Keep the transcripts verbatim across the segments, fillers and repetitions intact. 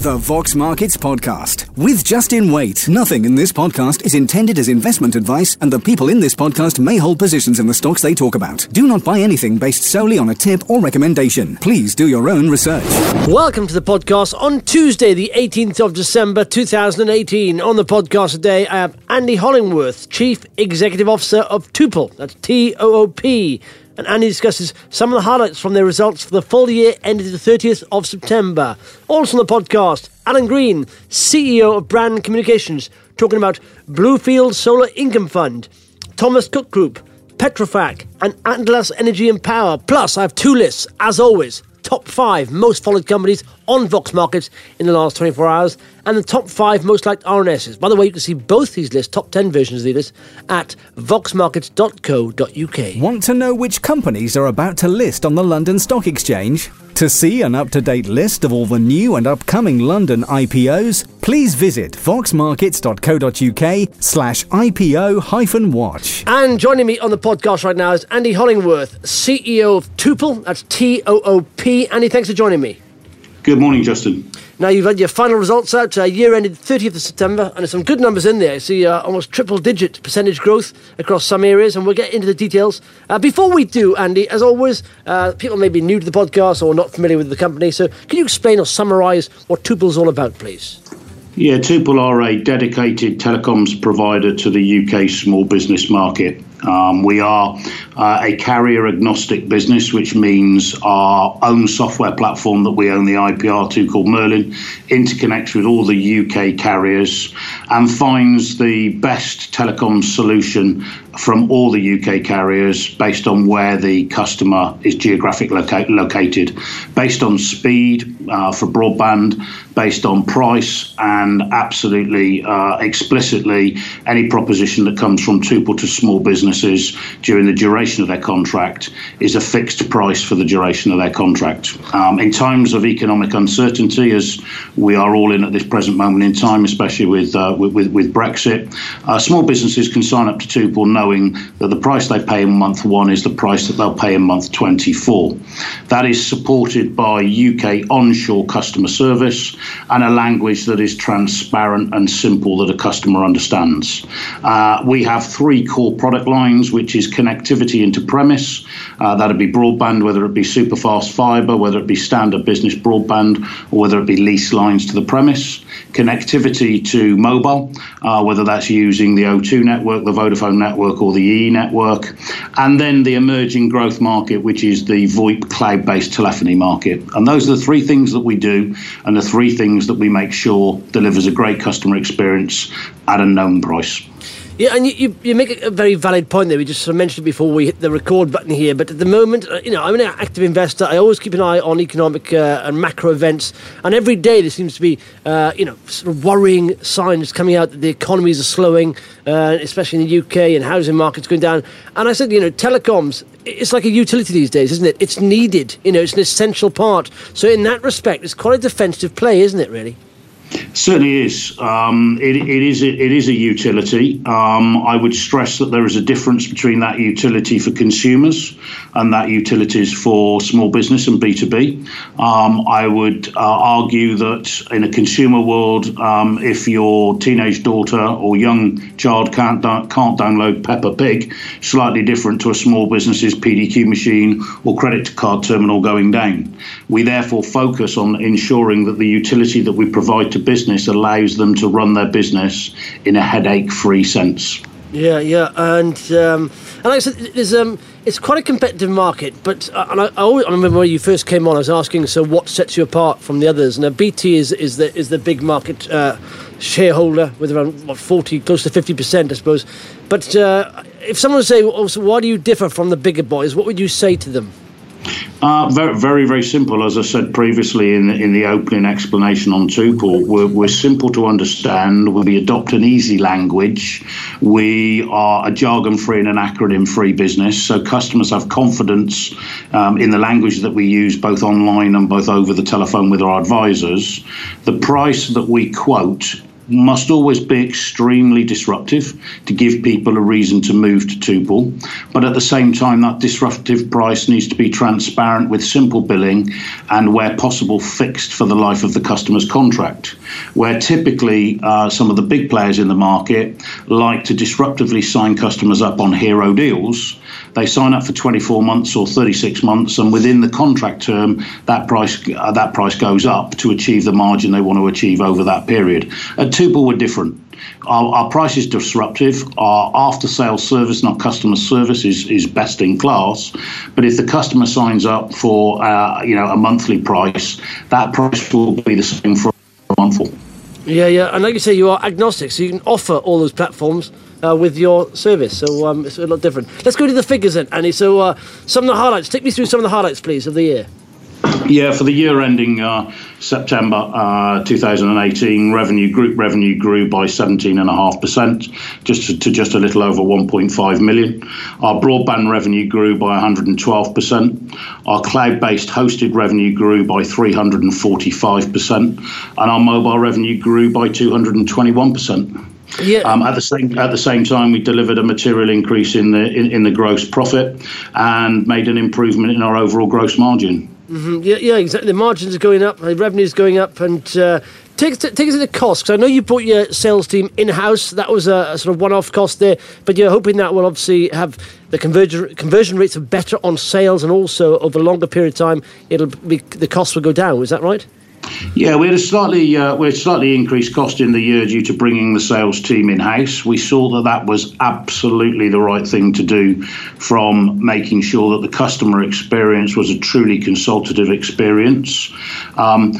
The Vox Markets Podcast with Justin Waite. Nothing in this podcast is intended as investment advice, and the people in this podcast may hold positions in the stocks they talk about. Do not buy anything based solely on a tip or recommendation. Please do your own research. Welcome to the podcast on Tuesday, the eighteenth of December, two thousand eighteen. On the podcast today, I have Andy Hollingworth, Chief Executive Officer of Toopl. That's T O O P. And Andy discusses some of the highlights from their results for the full year ended the thirtieth of September. Also on the podcast, Alan Green, C E O of Brand Communications, talking about Bluefield Solar Income Fund, Thomas Cook Group, Petrofac, and Atlas Energy and Power. Plus, I have two lists, as always. Top five most followed companies on Vox Markets in the last twenty-four hours, and the top five most liked R N Ss. By the way, you can see both these lists, top ten versions of these lists, at vox markets dot co dot uk. Want to know which companies are about to list on the London Stock Exchange? To see an up-to-date list of all the new and upcoming London I P Os, please visit vox markets dot co dot uk slash I P O hyphen watch. And joining me on the podcast right now is Andy Hollingworth, C E O of Toopl. That's T O O P. Andy, thanks for joining me. Good morning, Justin. Now, you've had your final results out, uh, year ended thirtieth of September, and there's some good numbers in there. I see uh, almost triple-digit percentage growth across some areas, and we'll get into the details. Uh, before we do, Andy, as always, uh, people may be new to the podcast or not familiar with the company, so can you explain or summarise what Toopl's all about, please? Yeah, Toopl are a dedicated telecoms provider to the U K small business market. Um, we are uh, a carrier-agnostic business, which means our own software platform that we own the I P R to, called Merlin, interconnects with all the U K carriers and finds the best telecom solution from all the U K carriers based on where the customer is geographically loca- located, based on speed uh, for broadband, based on price, and absolutely uh, explicitly any proposition that comes from Toopl to small businesses during the duration of their contract is a fixed price for the duration of their contract. Um, in times of economic uncertainty, as we are all in at this present moment in time, especially with uh, with, with, with Brexit, uh, small businesses can sign up to Toopl knowing that the price they pay in month one is the price that they'll pay in month twenty-four. That is supported by U K onshore customer service and a language that is transparent and simple that a customer understands. Uh, we have three core product lines, which is connectivity into premise. Uh, that'd be broadband, whether it be superfast fibre, whether it be standard business broadband, or whether it be lease lines to the premise. Connectivity to mobile, uh, whether that's using the O two network, the Vodafone network, or the E E network. And then the emerging growth market, which is the VoIP cloud-based telephony market. And those are the three things that we do, and the three things that we make sure delivers a great customer experience at a known price. Yeah, and you, you, you make a very valid point there. We just sort of mentioned it before we hit the record button here. But at the moment, uh, you know, I'm an active investor. I always keep an eye on economic uh, and macro events. And every day there seems to be, uh, you know, sort of worrying signs coming out that the economies are slowing, uh, especially in the U K, and housing markets going down. And I said, you know, telecoms, it's like a utility these days, isn't it? It's needed. You know, it's an essential part. So in that respect, it's quite a defensive play, isn't it, really? Certainly is. Um, it, it is. A, it is a utility. Um, I would stress that there is a difference between that utility for consumers and that utilities for small business and B two B. Um, I would uh, argue that in a consumer world, um, if your teenage daughter or young child can't da- can't download Peppa Pig, slightly different to a small business's P D Q machine or credit card terminal going down. We therefore focus on ensuring that the utility that we provide to business allows them to run their business in a headache-free sense. Yeah, yeah, and um, and like I said, there's um, it's quite a competitive market. But uh, and I, I, always, I remember when you first came on, I was asking, so what sets you apart from the others? Now, B T is is the is the big market uh, shareholder with around what forty, close to fifty percent, I suppose. But uh, if someone would say, oh, so why do you differ from the bigger boys? What would you say to them? Uh, very, very, very simple. As I said previously in the, in the opening explanation on Toopl, we're, we're simple to understand. We adopt an easy language. We are a jargon-free and an acronym-free business, so customers have confidence um, in the language that we use both online and both over the telephone with our advisors. The price that we quote must always be extremely disruptive to give people a reason to move to Tuple. But at the same time, that disruptive price needs to be transparent with simple billing and, where possible, fixed for the life of the customer's contract. Where typically uh, some of the big players in the market like to disruptively sign customers up on hero deals. They sign up for twenty-four months or thirty-six months, and within the contract term, that price uh, that price goes up to achieve the margin they want to achieve over that period. At Tuple, we're different. Our, our price is disruptive. Our after-sales service and our customer service is, is best in class. But if the customer signs up for uh, you know a monthly price, that price will be the same for a month. Yeah, yeah, and like you say, you are agnostic, so you can offer all those platforms uh, with your service. So um, it's a lot different. Let's go to the figures then, Andy. So uh, some of the highlights. Take me through some of the highlights, please, of the year. Yeah, for the year ending uh, September uh, two thousand eighteen, revenue group revenue grew by seventeen point five percent, just to, to just a little over one point five million. Our broadband revenue grew by one hundred twelve percent. Our cloud-based hosted revenue grew by three hundred forty-five percent, and our mobile revenue grew by two hundred twenty-one percent. Yeah. Um, at the same at the same time, we delivered a material increase in the in, in the gross profit and made an improvement in our overall gross margin. Mm-hmm. Yeah, yeah, exactly. The margins are going up, the revenue's going up, and uh, take, take us to the cost, because I know you brought your sales team in-house. That was a, a sort of one-off cost there, but you're hoping that will obviously have the conversion conversion rates are better on sales, and also over a longer period of time, it'll be the costs will go down. Is that right? Yeah, we had a slightly uh, we had slightly increased cost in the year due to bringing the sales team in-house. We saw that that was absolutely the right thing to do, from making sure that the customer experience was a truly consultative experience. Um,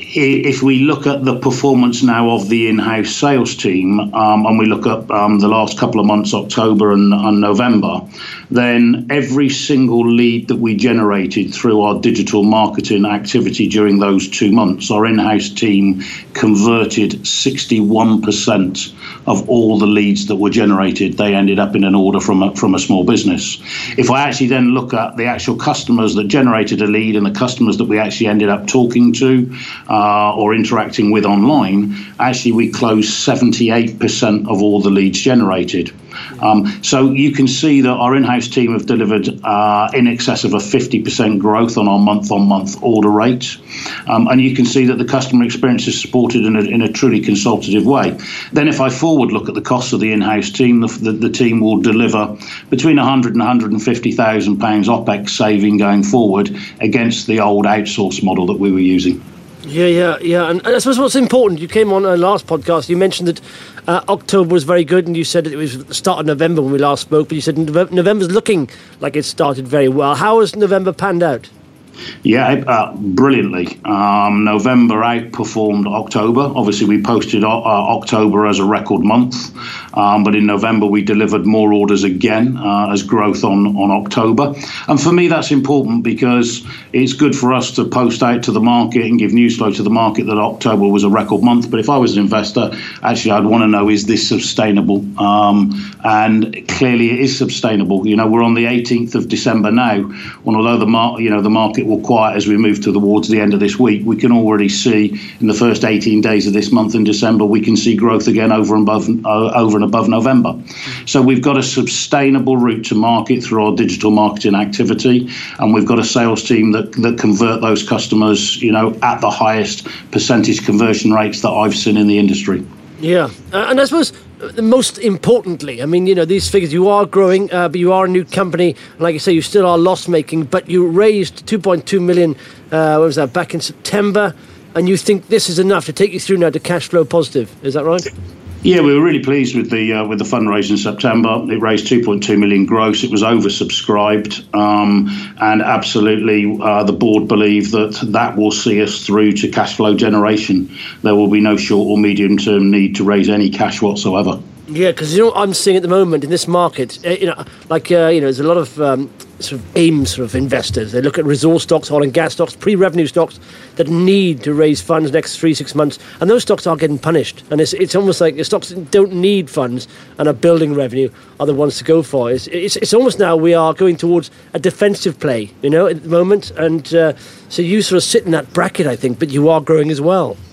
If we look at the performance now of the in-house sales team, um, and we look at um, the last couple of months, October and, and November, then every single lead that we generated through our digital marketing activity during those two months, our in-house team converted sixty-one percent of all the leads that were generated. They ended up in an order from a, from a small business. If I actually then look at the actual customers that generated a lead and the customers that we actually ended up talking to, Uh, or interacting with online, actually we closed seventy-eight percent of all the leads generated. Um, so you can see that our in-house team have delivered uh, in excess of a fifty percent growth on our month-on-month order rate. Um, and you can see that the customer experience is supported in a, in a truly consultative way. Then if I forward look at the costs of the in-house team, the, the, the team will deliver between one hundred and one hundred fifty thousand pounds OPEX saving going forward against the old outsource model that we were using. Yeah, yeah, yeah. And I suppose what's important, you came on our last podcast, you mentioned that uh, October was very good, and you said it was the start of November when we last spoke, but you said November's looking like it started very well. How has November panned out? Yeah, uh, brilliantly. Um, November outperformed October. Obviously, we posted uh, October as a record month, um, but in November we delivered more orders again uh, as growth on, on October. And for me, that's important because it's good for us to post out to the market and give news flow to the market that October was a record month. But if I was an investor, actually, I'd want to know, is this sustainable? Um, and clearly, it is sustainable. You know, we're on the eighteenth of December now, and although the mar- you know the market will quiet as we move to towards the end of this week, we can already see in the first eighteen days of this month in December, we can see growth again over and above uh, over and above November. So we've got a sustainable route to market through our digital marketing activity, and we've got a sales team that that convert those customers, you know, at the highest percentage conversion rates that I've seen in the industry. Yeah, uh, and I suppose uh, most importantly, I mean, you know, these figures, you are growing, uh, but you are a new company. Like I say, you still are loss-making, but you raised two point two million, uh, what was that, back in September, and you think this is enough to take you through now to cash flow positive. Is that right? Yeah, we were really pleased with the uh, with the fundraise in September. It raised two point two million gross. It was oversubscribed, um, and absolutely, uh, the board believe that that will see us through to cash flow generation. There will be no short or medium term need to raise any cash whatsoever. Yeah, because you know what I'm seeing at the moment in this market, you know, like uh, you know, there's a lot of um, sort of AIM sort of investors. They look at resource stocks, oil and gas stocks, pre-revenue stocks that need to raise funds next three, six months, and those stocks are getting punished. And it's it's almost like the stocks that don't need funds and are building revenue are the ones to go for. It's it's, it's almost now we are going towards a defensive play, you know, at the moment, and uh, so you sort of sit in that bracket, I think, but you are growing as well.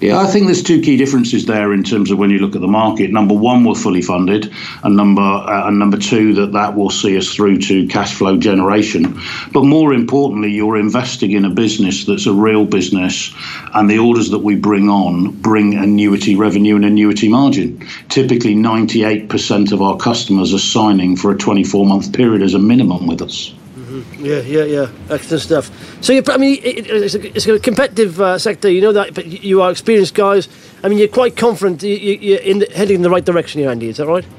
Yeah, I think there's two key differences there in terms of when you look at the market. Number one, we're fully funded, and number uh, and number two, that that will see us through to cash flow generation. But more importantly, you're investing in a business that's a real business, and the orders that we bring on bring annuity revenue and annuity margin. Typically, ninety-eight percent of our customers are signing for a twenty-four month period as a minimum with us. Yeah, yeah, yeah. Excellent stuff. So, you, I mean, it, it's, a, it's a competitive uh, sector, you know that, but you are experienced guys. I mean, you're quite confident you, you, you're in the, heading in the right direction here, Andy. Is that right?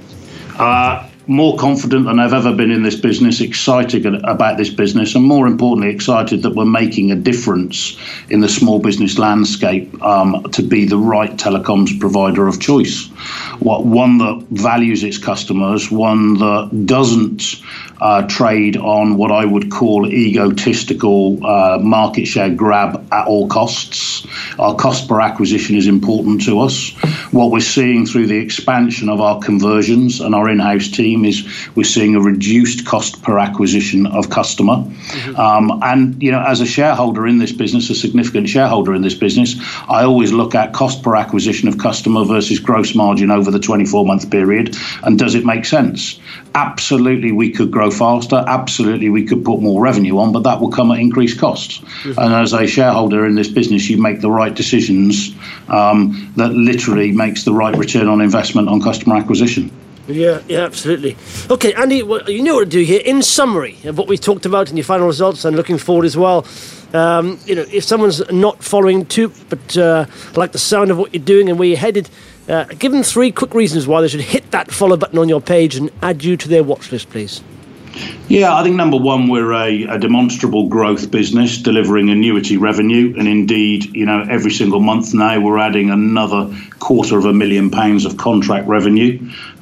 Uh, more confident than I've ever been in this business, excited about this business, and more importantly, excited that we're making a difference in the small business landscape um, to be the right telecoms provider of choice. What, one that values its customers, one that doesn't uh, trade on what I would call egotistical uh, market share grab at all costs. Our cost per acquisition is important to us. What we're seeing through the expansion of our conversions and our in-house team is we're seeing a reduced cost per acquisition of customer. Mm-hmm. Um, and, you know, as a shareholder in this business, a significant shareholder in this business, I always look at cost per acquisition of customer versus gross margin over the twenty-four month period. And does it make sense? Absolutely, we could grow faster. Absolutely, we could put more revenue on, but that will come at increased costs. Mm-hmm. And as a shareholder in this business, you make the right decisions um, that literally makes the right return on investment on customer acquisition. Yeah, yeah, absolutely. Okay, Andy, well, you know what to do here. In summary of what we talked about in your final results and looking forward as well, um, you know, if someone's not following too, but uh, like the sound of what you're doing and where you're headed, uh, give them three quick reasons why they should hit that follow button on your page and add you to their watch list, please. Yeah, I think number one, we're a, a demonstrable growth business delivering annuity revenue. And indeed, you know, every single month now we're adding another quarter of a million pounds of contract revenue.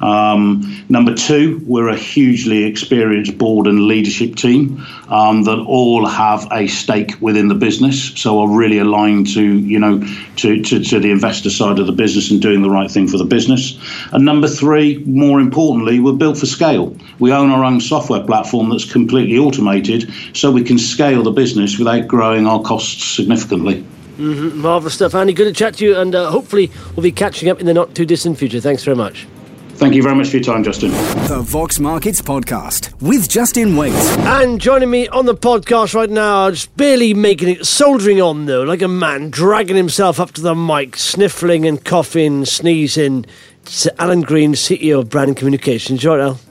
Um, number two, we're a hugely experienced board and leadership team um, that all have a stake within the business. So are really aligned to, you know, to, to, to the investor side of the business and doing the right thing for the business. And number three, more importantly, we're built for scale. We own our own software platform that's completely automated, so we can scale the business without growing our costs significantly. Mm-hmm. Marvellous stuff, Andy. Good to chat to you, and uh, hopefully we'll be catching up in the not too distant future. Thanks very much. Thank you very much for your time, Justin. The Vox Markets Podcast with Justin Waite. And joining me on the podcast right now, just barely making it, soldiering on though, like a man, dragging himself up to the mic, sniffling and coughing, sneezing. It's Alan Green, C E O of Brand Communications. You all right, Al?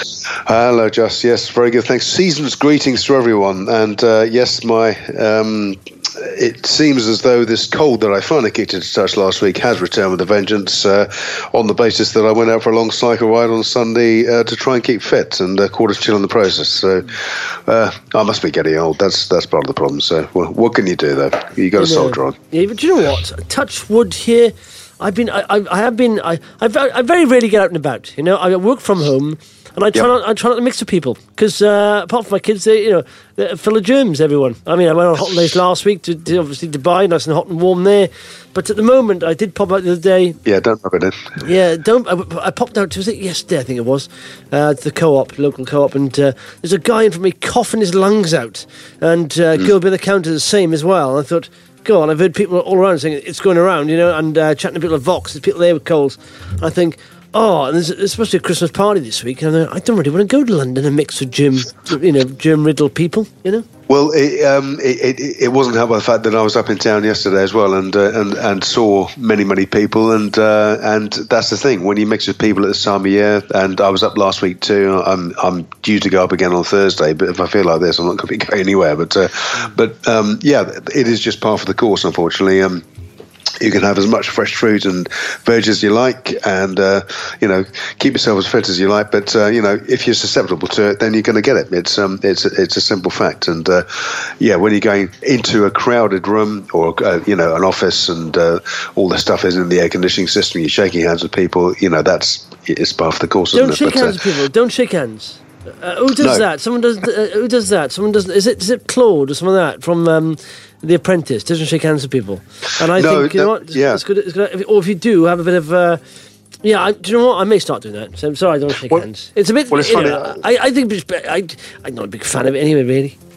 Hello, Just. Yes, very good. Thanks. Season's greetings to everyone. And uh, yes, my um, it seems as though this cold that I finally kicked into touch last week has returned with a vengeance uh, on the basis that I went out for a long cycle ride on Sunday uh, to try and keep fit and uh, caught a chill in the process. So uh, I must be getting old. That's that's part of the problem. So well, what can you do, though? You got to soldier on. Yeah, but do you know what? Touch wood here. I've been, I, I, I have been, I, I, I very rarely get out and about. You know, I work from home, and I try yep. not, I try not to mix with people because uh, apart from my kids, they, you know, they're full of germs. Everyone. I mean, I went on holidays last week to, to obviously Dubai, nice and hot and warm there. But at the moment, I did pop out the other day. Yeah, don't rub it in. Yeah, don't. I, I popped out. Was it yesterday? I think it was uh, to the co-op, local co-op, and uh, there's a guy in front of me coughing his lungs out, and uh, mm. girl by the counter the same as well. And I thought, go on, I've heard people all around saying it's going around, you know, and uh, chatting to people at Vox, there's people there with colds. I think, oh, and there's, there's supposed to be a Christmas party this week, and I don't really want to go to London and mix with germ, you know, germ-riddled people, you know? Well, it, um, it, it, it wasn't helped by the fact that I was up in town yesterday as well, and uh, and and saw many many people, and uh, and that's the thing when you mix with people at this time of year. And I was up last week too. I'm I'm due to go up again on Thursday, but if I feel like this, I'm not going to be going anywhere. But uh, but um, yeah, it is just par for the course, unfortunately. Um, You can have as much fresh fruit and veg as you like, and uh, you know, keep yourself as fit as you like. But uh, you know, if you're susceptible to it, then you're going to get it. It's um, it's it's a simple fact. And uh, yeah, when you're going into a crowded room or uh, you know, an office, and uh, all the stuff is in the air conditioning system, you're shaking hands with people. You know, that's it's part of the course. Don't isn't shake it? hands But, with people. Don't shake hands. Uh, who does no. that? Someone does. Uh, who does that? Someone does. Is it is it Claude or something like that from um, The Apprentice? Doesn't shake hands with people. And I No, think you know no, what? It's, yeah. it's good. It's good. Or if you do, have a bit of. Uh, yeah, I, do you know what? I may start doing that. So I'm sorry, I don't shake Well- hands. It's a bit. well, it's you funny. know, I, I think it's- I, I'm not a big fan of it anyway. Really.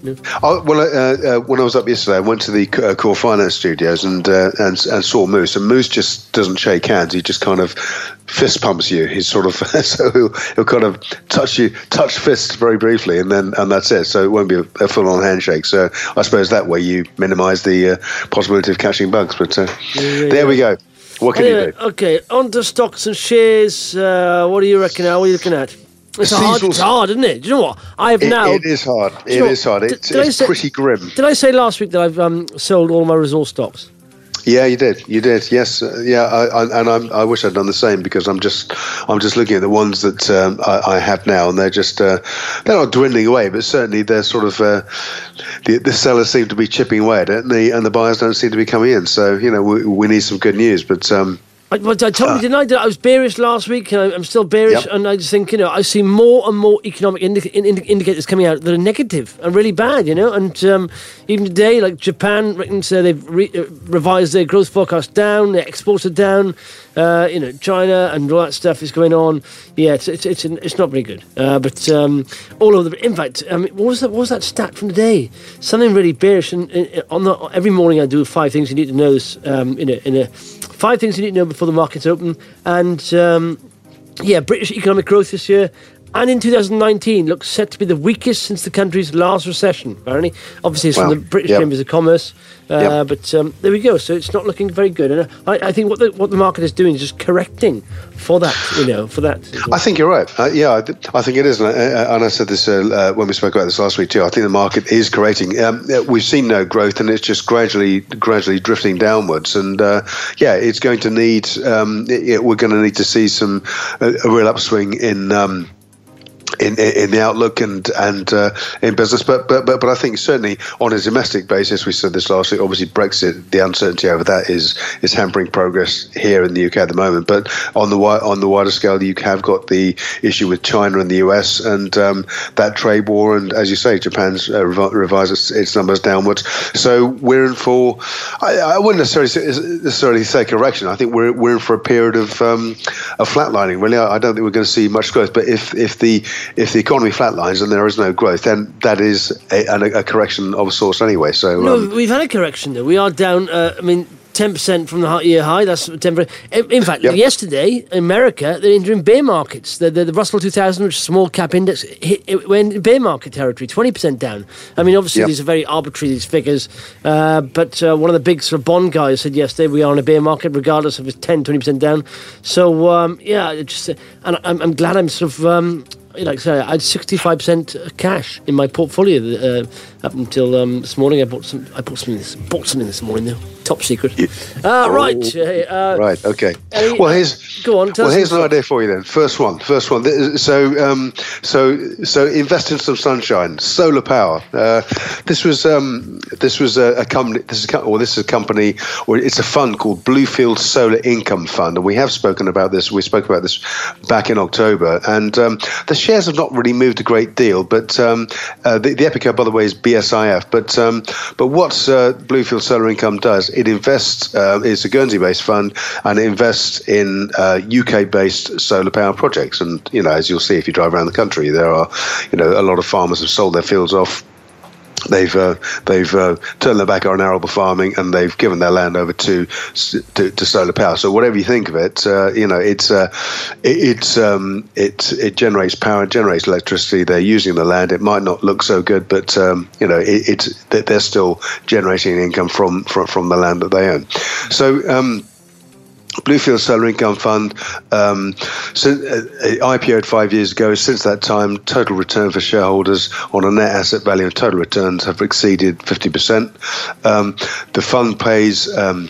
No? Oh, well, uh, uh, when I was up yesterday, I went to the uh, Core Finance Studios and, uh, and and saw Moose. And Moose just doesn't shake hands; he just kind of fist pumps you. He's sort of so he'll, he'll kind of touch you, touch fists very briefly, and then and that's it. So it won't be a, a full-on handshake. So I suppose that way you minimise the uh, possibility of catching bugs. But uh, yeah, yeah, there yeah. we go. What can anyway, you do? Okay, on to stocks and shares. Uh, what do you reckon now? What are you looking at? It's hard, it's hard, isn't it? Do you know what? I have it, now... It is hard. It is hard. It's, it's say, pretty grim. Did I say last week that I've um, sold all my resource stocks? Yeah, you did. You did. Yes. Uh, yeah. I, I, and I'm, I wish I'd done the same, because I'm just, I'm just looking at the ones that um, I, I have now, and they're just, uh, they're not dwindling away, but certainly they're sort of, uh, the, the sellers seem to be chipping away at it, and the and the buyers don't seem to be coming in. So you know, we, we need some good news, but. Um, I, I told you, didn't I, that I was bearish last week, and I, I'm still bearish, yep. and I just think, you know, I see more and more economic indi- indi- indicators coming out that are negative and really bad, you know, and um, even today, like Japan, reckons uh, they've re- uh, revised their growth forecast down, their exports are down, uh, you know, China and all that stuff is going on. Yeah, it's it's it's, it's not very good. Uh, but um, all over the, in fact, I mean, what was that? What was that stat from today? Something really bearish. And uh, on the every morning I do five things you need to know. This um, in a in a five things you need to know before the markets open. And um, yeah, British economic growth this year and in two thousand nineteen looks set to be the weakest since the country's last recession. Apparently, obviously, it's wow. from the British yep. Chambers of Commerce. Uh, yep. But um, there we go. So it's not looking very good, and I, I think what the what the market is doing is just correcting for that. You know, for that. I think you're right. Uh, yeah, I, I think it is, and I, and I said this uh, uh, when we spoke about this last week too. I think the market is correcting. Um, we've seen no growth, and it's just gradually, gradually drifting downwards. And uh, yeah, it's going to need. Um, it, we're going to need to see some a, a real upswing in. Um, In, in the outlook and and uh, in business, but but but but I think certainly on a domestic basis, we said this last week. Obviously, Brexit, the uncertainty over that is is hampering progress here in the U K at the moment. But on the on the wider scale, you have got the issue with China and the U S and um, that trade war, and as you say, Japan's uh, revised its, its numbers downwards. So we're in for. I, I wouldn't necessarily say, necessarily say correction. I think we're we're in for a period of um, of flatlining. Really, I, I don't think we're going to see much growth. But if if the If the economy flatlines and there is no growth, then that is a, a, a correction of a source anyway. So no, um, we've had a correction though. We are down. Uh, I mean, ten percent from the year high. That's temporary. In fact, yep. yesterday in America, they're entering bear markets. The, the, the Russell two thousand, which is a small cap index, hit, it went in bear market territory, twenty percent down. I mean, obviously, yep. these are very arbitrary, these figures. Uh, but uh, one of the big sort of bond guys said yesterday we are in a bear market, regardless if it's ten, twenty percent down. So, um, yeah, it just, uh, and I'm, I'm glad I'm sort of. Um, Like I say, I had sixty-five percent cash in my portfolio uh, up until um, this morning. I bought some. I bought something. This, bought something this morning, though. Top secret. Uh, oh, right. Uh, right. Okay. Any, well, here's. Go on. Well, here's an idea for you then. First one. First one. So, um, so, so, invest in some sunshine. Solar power. Uh, this was. Um, this was a, a company. This is. Or this is a company. Or it's a fund called Bluefield Solar Income Fund, and we have spoken about this. We spoke about this back in October, and um, the shares have not really moved a great deal, but um, uh, the, the Epico, by the way, is B S I F. But um, but what uh, Bluefield Solar Income does, it invests. Uh, it's a Guernsey-based fund, and it invests in uh, U K-based solar power projects. And you know, as you'll see if you drive around the country, there are you know a lot of farmers have sold their fields off. They've uh, they've uh, turned their back on arable farming, and they've given their land over to to, to solar power. So whatever you think of it, uh, you know it's uh, it, it's um, it it generates power, it generates electricity. They're using the land. It might not look so good, but um, you know it, it's they're still generating income from from from the land that they own. So. Um, Bluefield Solar Income Fund, um, so, uh, I P O'd five years ago. Since that time, total return for shareholders on a net asset value and total returns have exceeded fifty percent. Um, the fund pays um,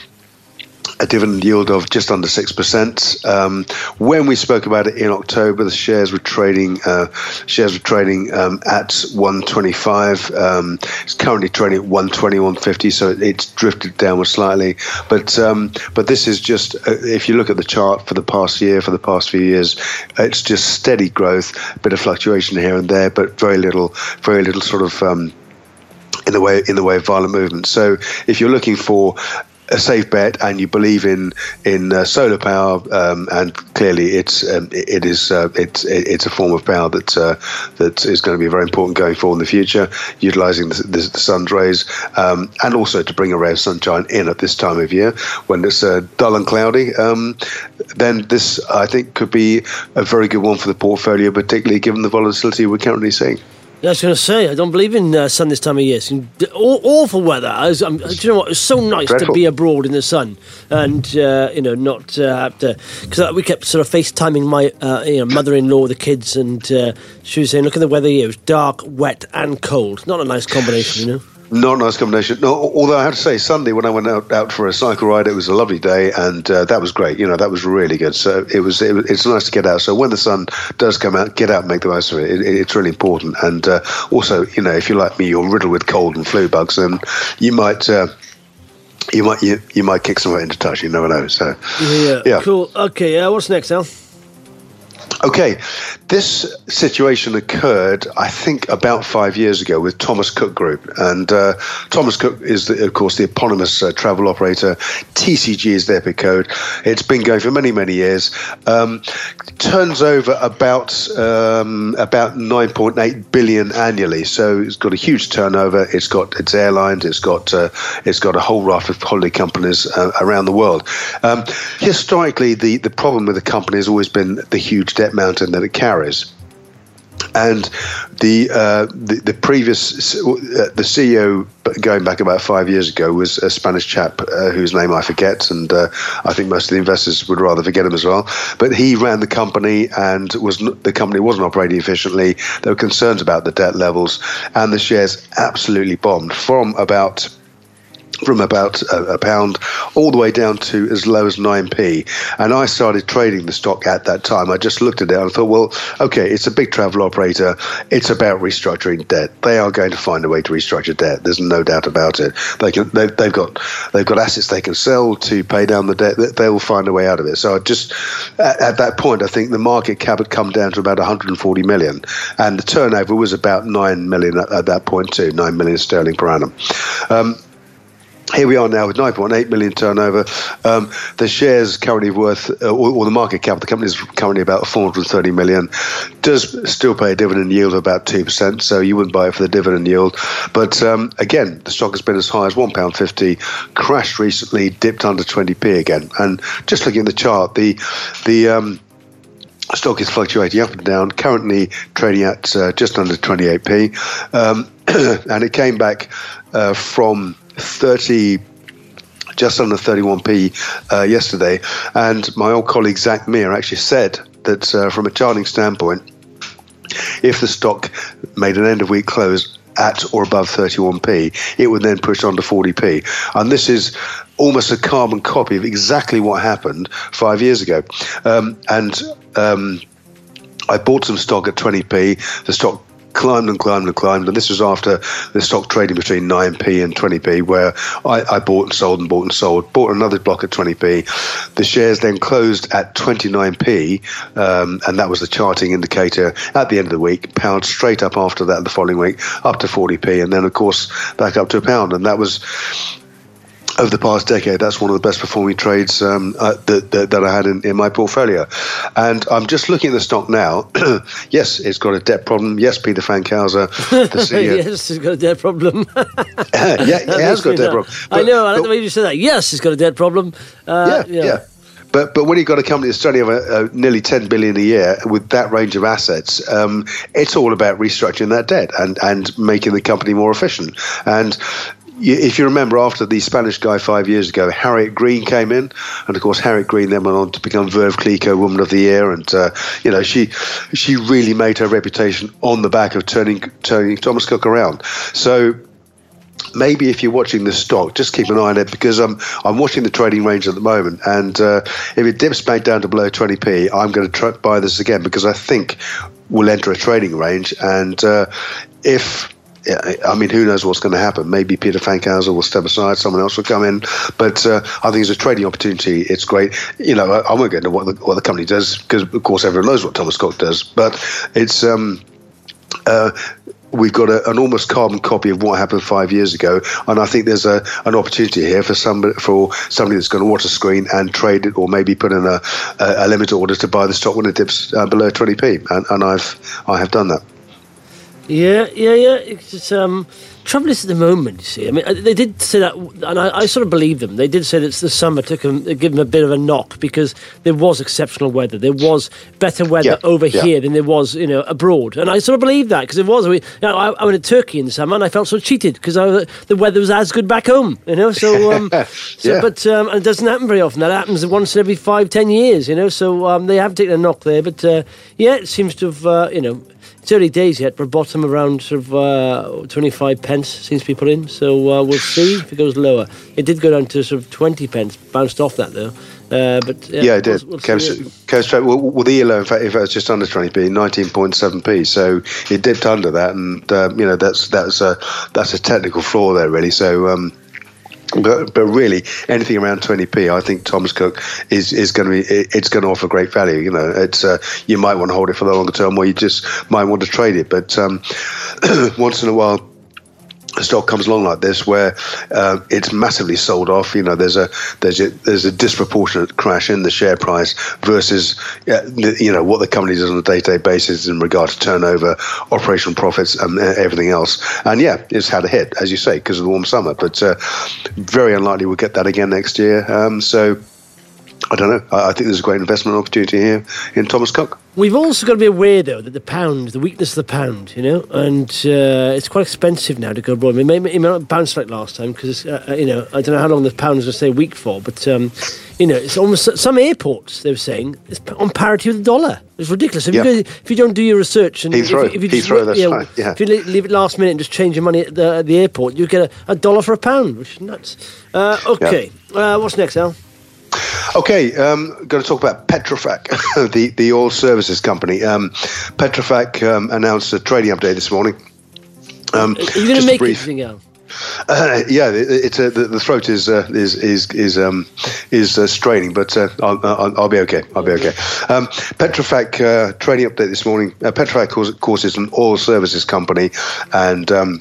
a dividend yield of just under six percent. Um, when we spoke about it in October, the shares were trading uh, shares were trading um, at one twenty-five. Um, it's currently trading at one twenty, one fifty, so it's drifted downward slightly. But um, but this is just, uh, if you look at the chart for the past year, for the past few years, it's just steady growth, a bit of fluctuation here and there, but very little, very little sort of um, in the way in the way of violent movement. So if you're looking for a safe bet, and you believe in in uh, solar power, um, and clearly it's um, it, it is uh, it's it's a form of power that uh, that is going to be very important going forward in the future, utilising the, the, the sun's rays, um, and also to bring a ray of sunshine in at this time of year when it's uh, dull and cloudy. Um, then this, I think, could be a very good one for the portfolio, particularly given the volatility we're currently seeing. Yeah, I was going to say, I don't believe in uh, sun this time of year. It's aw- awful weather. I was, um, do you know what? It's so nice Dreadful. to be abroad in the sun and, uh, you know, not uh, have to... Because we kept sort of FaceTiming my uh, you know, mother-in-law, the kids, and uh, she was saying, look at the weather here. It was dark, wet and cold. Not a nice combination, you know? Not a nice combination. No, although I have to say, Sunday when I went out, out for a cycle ride, it was a lovely day, and uh, that was great. You know, that was really good. So it was, it was. It's nice to get out. So when the sun does come out, get out and make the most of it. it, it it's really important. And uh, also, you know, if you're like me, you're riddled with cold and flu bugs, and you might. Uh, you might you, you might kick someone into touch. You never know. So yeah, yeah. Cool. Okay. Uh, what's next, Al? Okay, this situation occurred, I think, about five years ago with Thomas Cook Group. And uh, Thomas Cook is, the, of course, the eponymous uh, travel operator. T C G is their P I C code. It's been going for many, many years. Um, turns over about um, about nine point eight billion annually. So it's got a huge turnover. It's got its airlines. It's got uh, it's got a whole raft of holiday companies uh, around the world. Um, historically, the, the problem with the company has always been the huge debt mountain that it carries. And the, uh, the the previous uh, the C E O going back about five years ago was a Spanish chap uh, whose name I forget, and uh, I think most of the investors would rather forget him as well. But he ran the company, and was the company wasn't operating efficiently. There were concerns about the debt levels, and the shares absolutely bombed from about. From about a, a pound all the way down to as low as nine p. And I started trading the stock at that time. I just looked at it and I thought, well, okay, it's a big travel operator. It's about restructuring debt. They are going to find a way to restructure debt. There's no doubt about it. They can, they've, they've got they've got assets they can sell to pay down the debt. They will find a way out of it. So I just, at, at that point, I think the market cap had come down to about one hundred forty million. And the turnover was about nine million at, at that point too, nine million sterling per annum. Um, Here we are now with nine point eight million turnover. Um, the shares currently worth, uh, or, or the market cap, the company is currently about four hundred thirty million. Does still pay a dividend yield of about two percent, so you wouldn't buy it for the dividend yield. But um, again, the stock has been as high as one pound fifty, crashed recently, dipped under twenty p again. And just looking at the chart, the the um, stock is fluctuating up and down, currently trading at uh, just under twenty-eight p. Um, and it came back uh, from thirty, just under thirty-one p uh, yesterday, and my old colleague Zach Meir actually said that uh, from a charting standpoint, if the stock made an end of week close at or above thirty-one p, it would then push on to forty p, and this is almost a carbon copy of exactly what happened five years ago. Um, and um, I bought some stock at twenty p. The stock climbed and climbed and climbed, and this was after the stock trading between nine p and twenty p, where I, I bought and sold and bought and sold, bought another block at twenty p. The shares then closed at twenty-nine p, um, and that was the charting indicator at the end of the week. Pound straight up after that the following week, up to forty p, and then of course back up to a pound, and that was, over the past decade, that's one of the best performing trades um, uh, that, that, that I had in, in my portfolio. And I'm just looking at the stock now. Yes, it's got a debt problem. Yes, Peter Fankhauser, the C E O. Yes, it's got a debt problem. Yeah, it has got a debt problem. But, I know, I like the way you said that. Yes, it's got a debt problem. Uh, yeah, yeah. yeah. But but when you've got a company that's turning over uh, nearly ten billion a year with that range of assets, um, it's all about restructuring that debt and, and making the company more efficient. And if you remember, after the Spanish guy five years ago, Harriet Green came in, and of course Harriet Green then went on to become Verve Clicquot Woman of the Year, and uh, you know she she really made her reputation on the back of turning turning Thomas Cook around. So maybe if you're watching the stock, just keep an eye on it, because I'm I'm watching the trading range at the moment, and uh, if it dips back down to below twenty p, I'm going to try buy this again, because I think we'll enter a trading range, and uh, if Yeah, I mean, who knows what's going to happen? Maybe Peter Fankhauser will step aside, someone else will come in. But uh, I think it's a trading opportunity. It's great. You know, I, I won't get into what the, what the company does, because, of course, everyone knows what Thomas Cook does. But it's um, uh, we've got a, an almost carbon copy of what happened five years ago, and I think there's a an opportunity here for somebody for somebody that's going to watch a screen and trade it, or maybe put in a, a, a limit order to buy the stock when it dips uh, below twenty p, and, and I've I have done that. Yeah, yeah, yeah. It's um, trouble is at the moment. You see, I mean, they did say that, and I, I sort of believe them. They did say that the summer took them, give them a bit of a knock because there was exceptional weather. There was better weather yeah, over yeah. here than there was, you know, abroad. And I sort of believe that because it was. We, you know, I, I went to Turkey in the summer and I felt so cheated because the weather was as good back home. You know, so um, so yeah. but um, and it doesn't happen very often. That happens once every five, ten years. You know, so um, they have taken a knock there. But uh, yeah, it seems to have, uh, you know. It's early days yet, but bottom around sort of uh, twenty-five pence seems to be put in. So uh, we'll see if it goes lower. It did go down to sort of twenty pence, bounced off that though. Uh, but yeah, yeah, it did. We'll, we'll came, came straight. Well, well, the year low, in fact, if it was just under twenty p, nineteen point seven p. So it dipped under that, and um, you know that's that's a that's a technical flaw there, really. So. Um, But, but really, anything around twenty p, I think Thomas Cook is, is going to be it's going to offer great value. You know, it's uh, you might want to hold it for the longer term, or you just might want to trade it. But um, once in a while, a stock comes along like this where uh, it's massively sold off. You know, there's a there's a there's a disproportionate crash in the share price versus uh, you know what the company does on a day-to-day basis in regard to turnover, operational profits, and everything else. And yeah, it's had a hit, as you say, because of the warm summer. But uh, very unlikely we'll get that again next year. Um, so I don't know. I, I think there's a great investment opportunity here in Thomas Cook. We've also got to be aware, though, that the pound, the weakness of the pound, you know, and uh, it's quite expensive now to go abroad. I mean, it may not bounce like last time because, uh, you know, I don't know how long the pound is going to stay weak for, but, um, you know, it's almost, some airports, they were saying, it's on parity with the dollar. It's ridiculous. If, yeah. you, go, if you don't do your research and Heathrow, if, if you just, Heathrow, that's you know, right. Yeah. if you leave it last minute and just change your money at the, at the airport, you get a, a dollar for a pound, which is nuts. Uh, okay, yeah. uh, what's next, Al? Okay, um, going to talk about Petrofac, the, the oil services company. Um, Petrofac um, announced a trading update this morning. Um, Are you going to make brief, anything else? Uh, yeah, it, it's uh, the, the throat is uh, is is is um, is uh, straining, but uh, I'll, I'll, I'll be okay. I'll be okay. Um, Petrofac uh, trading update this morning. Uh, Petrofac, of course, is an oil services company, and um,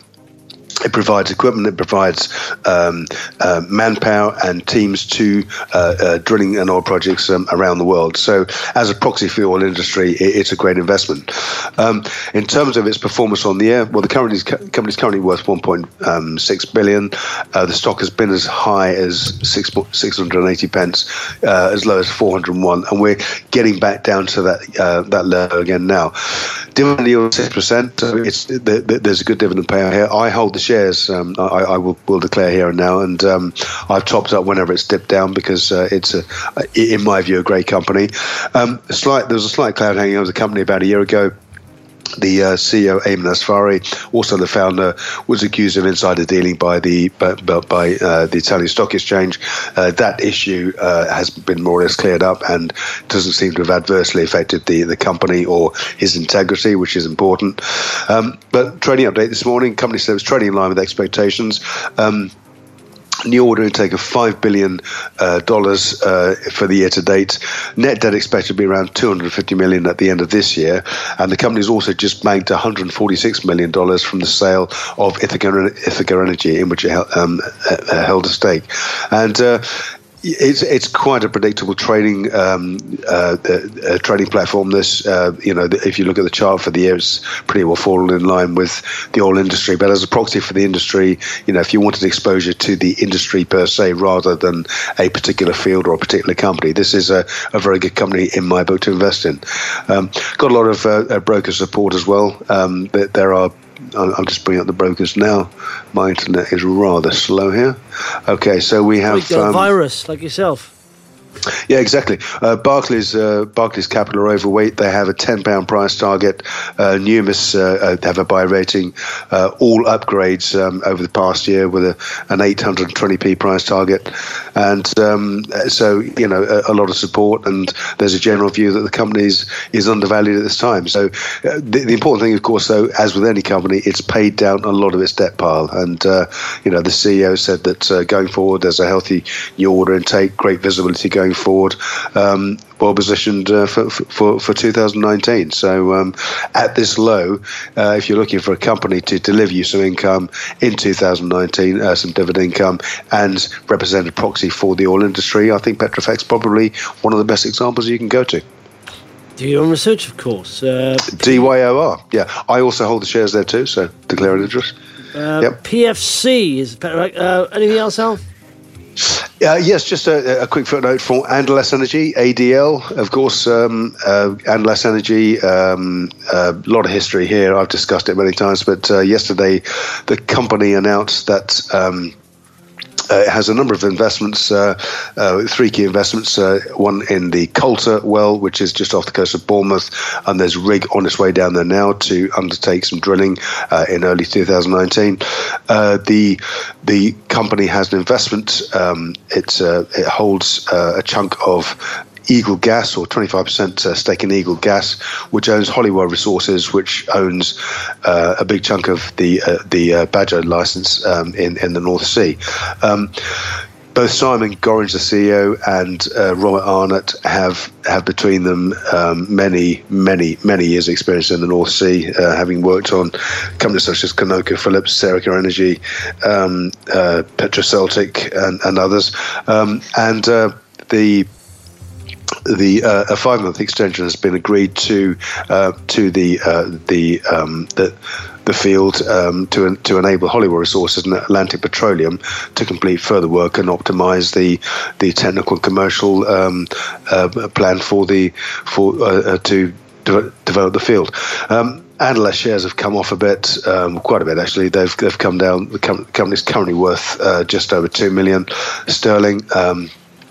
it provides equipment, it provides um, uh, manpower and teams to uh, uh, drilling and oil projects um, around the world. So as a proxy for the oil industry, it, it's a great investment. Um, in terms of its performance on the year, well, the company's, company's currently worth one point six billion dollars. Uh, the stock has been as high as six, six hundred eighty pence, uh, as low as four hundred one, and we're getting back down to that uh, that level again now. Dividend yield six percent, so it's, the, the, there's a good dividend payout here. I hold the shares, um, I, I will, will declare here and now, and um, I've topped up whenever it's dipped down because uh, it's, a, in my view, a great company. Um, a slight, there was a slight cloud hanging over the company about a year ago. The uh, C E O, Ayman Asfari, also the founder, was accused of insider dealing by the by, by uh, the Italian Stock Exchange. Uh, that issue uh, has been more or less cleared up and doesn't seem to have adversely affected the, the company or his integrity, which is important. Um, but trading update this morning, company said it was trading in line with expectations. Um, New order intake of five billion dollars uh, uh, for the year to date. Net debt expected to be around two hundred fifty million dollars at the end of this year. And the company's also just banked one hundred forty-six million dollars from the sale of Ithaca, Ithaca Energy, in which it held, um, uh, held a stake. And uh, It's it's quite a predictable trading um, uh, uh, trading platform. This, uh, you know, if you look at the chart for the year, it's pretty well fallen in line with the oil industry. But as a proxy for the industry, you know, if you wanted exposure to the industry per se rather than a particular field or a particular company, this is a, a very good company in my book to invest in. Um, got a lot of uh, broker support as well. Um, there are. I'm just bringing up the brokers now. My internet is rather slow here. Okay, so we have... We've got um, a virus, like yourself. Yeah, exactly. Uh, Barclays, uh, Barclays Capital are overweight. They have a ten pound price target. Uh, Numis uh, have a buy rating. Uh, all upgrades um, over the past year with a, an eight hundred twenty p price target. And um, so, you know, a, a lot of support. And there's a general view that the company is, is undervalued at this time. So uh, the, the important thing, of course, though, as with any company, it's paid down a lot of its debt pile. And, uh, you know, the C E O said that uh, going forward, there's a healthy new order intake, great visibility going going forward, um, well positioned uh, for, for for two thousand nineteen. So um, at this low, uh, if you're looking for a company to deliver you some income in two thousand nineteen, uh, some dividend income, and represent a proxy for the oil industry, I think Petrofac's probably one of the best examples you can go to. Do your own research, of course. Uh, D Y O R, yeah. I also hold the shares there too, so declare an interest. Uh, yep. P F C, is uh, anything else, Al? Uh, yes, just a, a quick footnote for Andelas Energy, A D L. Of course, um, uh, Andelas Energy, um, a lot of history here. I've discussed it many times, but uh, yesterday the company announced that um, Uh, it has a number of investments, uh, uh, three key investments, uh, one in the Coulter well, which is just off the coast of Bournemouth, and there's a rig on its way down there now to undertake some drilling uh, in early two thousand nineteen. Uh, the the company has an investment. Um, it's, uh, it holds uh, a chunk of Eagle Gas, or twenty-five percent stake in Eagle Gas, which owns Hollywell Resources, which owns uh, a big chunk of the uh, the uh, Badger license um, in in the North Sea. Um, both Simon Gorringe, the C E O, and uh, Robert Arnott have have between them um, many, many, many years' experience in the North Sea, uh, having worked on companies such as ConocoPhillips, Serica Energy, um, uh, Petroceltic, and, and others. Um, and uh, the The uh, a five-month extension has been agreed to uh, to the uh, the um, the the field um, to to enable Hollywell Resources and Atlantic Petroleum to complete further work and optimise the the technical and commercial um, uh, plan for the for uh, uh, to de- develop the field. Um, Andelas shares have come off a bit, um, quite a bit actually. They've they've come down. The com- company's currently worth uh, just over two million sterling. Um,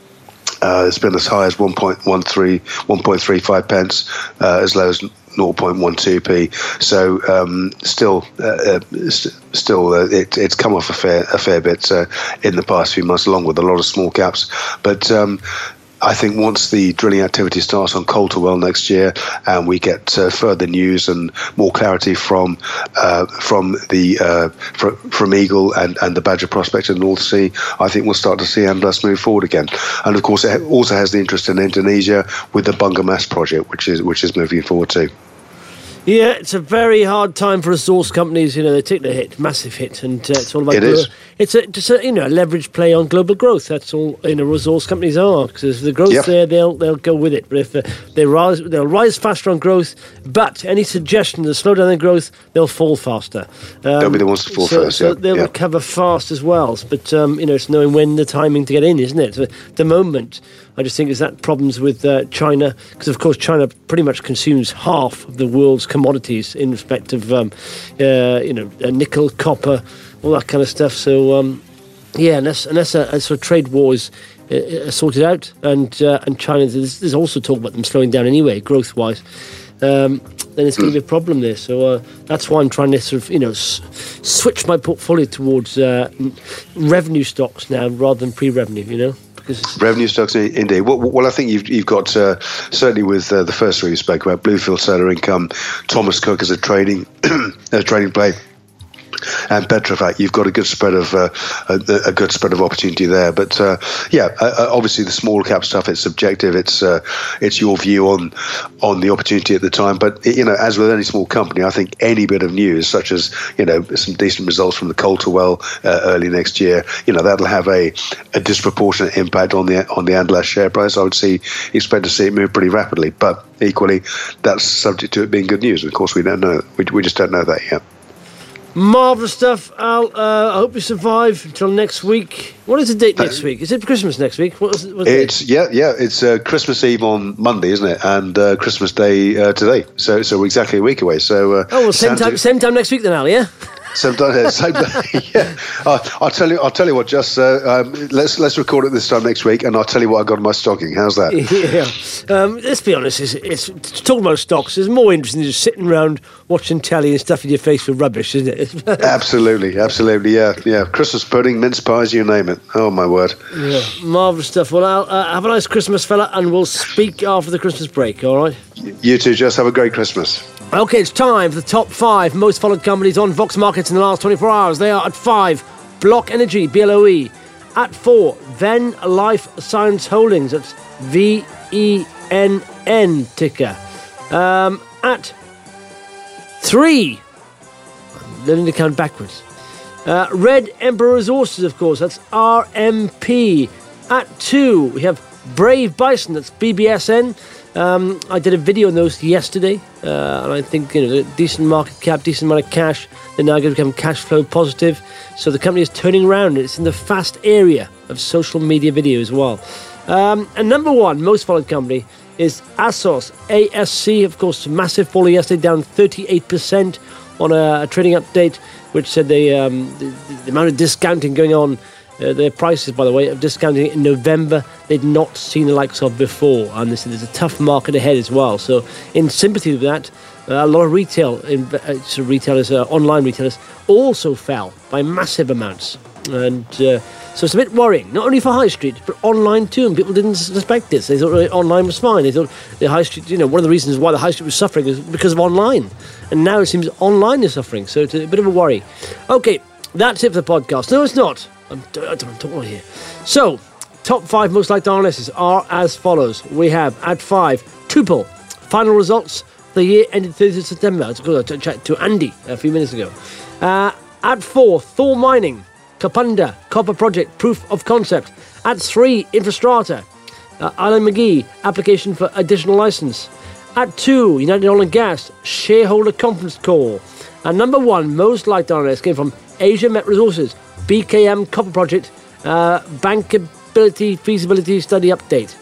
Uh, it's been as high as one point one three, one point three five pence, uh, as low as zero point one two p. So um, still, uh, uh, st- still, uh, it, it's come off a fair, a fair bit uh, in the past few months, along with a lot of small caps. But um, I think once the drilling activity starts on Coulter well next year, and we get uh, further news and more clarity from uh, from the uh, fr- from Eagle and, and the Badger prospect in the North Sea, I think we'll start to see Andelas move forward again. And of course, it also has the interest in Indonesia with the Bunga Mas project, which is which is moving forward too. Yeah, it's a very hard time for resource companies. You know, they take the hit, massive hit, and uh, it's all about. It is. It's a just a, you know a leverage play on global growth. That's all you know. Resource companies are, because if the growth Yep. there, they'll they'll go with it. But if uh, they rise, they'll rise faster on growth. But any suggestion to slow down their growth, they'll fall faster. Um, They'll be the ones to fall so, first. So yeah. they'll yeah. recover fast as well. But um, you know, it's knowing when the timing to get in, isn't it? So at the moment, I just think is that problems with uh, China, because of course China pretty much consumes half of the world's commodities in respect of um, uh, you know uh, nickel, copper, all that kind of stuff. So um, yeah, unless unless a, a sort of trade war is uh, sorted out, and uh, and China, there's, there's also talk about them slowing down anyway, growth wise. Um, then it's going to be a problem there. So uh, that's why I'm trying to sort of, you know, s- switch my portfolio towards uh, n- revenue stocks now rather than pre-revenue, you know. Revenue stocks, indeed. Well, well, I think you've you've got uh, certainly with uh, the first three you spoke about, Bluefield Solar Income, Thomas Cook as a trading a trading play, and Petrofac. You've got a good spread of uh, a, a good spread of opportunity there. But uh, yeah, uh, obviously the small cap stuff, it's subjective. It's uh, it's your view on on the opportunity at the time. But you know, as with any small company, I think any bit of news, such as you know some decent results from the Coulter well uh, early next year, you know that'll have a, a disproportionate impact on the on the Andelas share price. I would see expect to see it move pretty rapidly. But equally, that's subject to it being good news. And of course, we don't know. We we just don't know that yet. Marvellous stuff, Al. Uh, I hope you survive until next week. What is the date next week? Is it Christmas next week? What is it, what's it's it? yeah, yeah. It's uh, Christmas Eve on Monday, isn't it? And uh, Christmas Day uh, today. So, so we're exactly a week away. So, uh, oh well, same time, same time next week then, Al. Yeah. Same time, same day. Yeah. Uh, I'll tell you. I'll tell you what. Just uh, um, let's let's record it this time next week, and I'll tell you what I got in my stocking. How's that? Yeah. Um, let's be honest. It's, it's talking about stocks is more interesting than just sitting around watching telly and stuffing your face with rubbish, isn't it? Absolutely, absolutely. Yeah, yeah. Christmas pudding, mince pies, you name it. Oh my word. Yeah. Marvellous stuff. Well, Al, uh, have a nice Christmas, fella, and we'll speak after the Christmas break. All right. You too. Just have a great Christmas. Okay, it's time for the top five most followed companies on Vox Markets in the last twenty-four hours. They are at five, Block Energy, B L O E. At four, Venn Life Science Holdings. That's V E N N ticker. Um, at three, I'm learning to count backwards. Uh, Red Emperor Resources, of course. That's R M P. At two, we have Brave Bison. That's B B S N. Um, I did a video on those yesterday, uh, and I think, you know, decent market cap, decent amount of cash. They're now going to become cash flow positive. So the company is turning around. It's in the fast area of social media video as well. Um, and number one, most followed company is ASOS, A S C. Of course, massive fall yesterday, down thirty-eight percent on a, a trading update, which said they, um, the, the amount of discounting going on. Uh, their prices, by the way, of discounting in November, they'd not seen the likes of before. And they said there's a tough market ahead as well. So in sympathy with that, uh, a lot of retail in, uh, sort of retailers, uh, online retailers, also fell by massive amounts. And uh, so it's a bit worrying, not only for High Street, but online too. And people didn't suspect this. They thought uh, online was fine. They thought the High Street, you know, one of the reasons why the High Street was suffering is because of online. And now it seems online is suffering. So it's a bit of a worry. Okay, that's it for the podcast. No, it's not. I'm, I don't talk about here. So, top five most liked analysts are as follows. We have at five, Tuple. Final results for the year ended thirtieth of September. I was to chat to Andy a few minutes ago. Uh, at four, Thor Mining. Kapunda, Copper Project, Proof of Concept. At three, Infrastrata. Uh, Alan McGee, application for additional license. At two, United Oil and Gas, shareholder conference call. And number one, most liked analysts came from Asia Met Resources, B K M Copper Project, uh, Bankability Feasibility Study Update.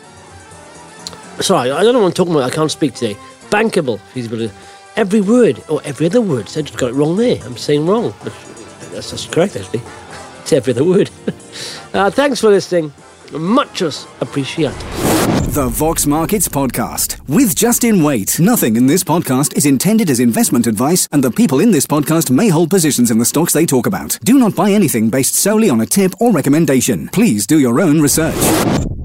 Sorry, I don't know what I'm talking about. I can't speak today. Bankable Feasibility. Every word, or every other word. So I just got it wrong there. I'm saying wrong. That's, that's correct, actually. It's every other word. uh, thanks for listening. Much appreciated. The Vox Markets Podcast with Justin Waite. Nothing in this podcast is intended as investment advice, and the people in this podcast may hold positions in the stocks they talk about. Do not buy anything based solely on a tip or recommendation. Please do your own research.